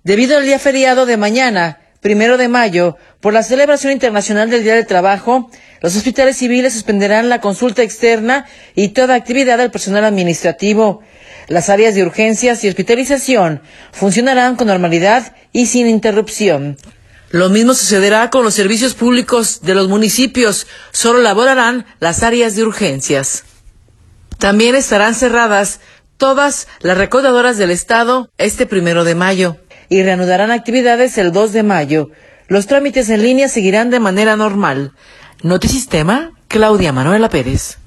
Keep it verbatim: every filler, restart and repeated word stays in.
Debido al día feriado de mañana, primero de mayo, por la celebración internacional del Día del Trabajo, los hospitales civiles suspenderán la consulta externa y toda actividad del personal administrativo. Las áreas de urgencias y hospitalización funcionarán con normalidad y sin interrupción. Lo mismo sucederá con los servicios públicos de los municipios, solo laborarán las áreas de urgencias. También estarán cerradas todas las recaudadoras del Estado este primero de mayo y reanudarán actividades el dos de mayo. Los trámites en línea seguirán de manera normal. Notisistema, Claudia Manuela Pérez.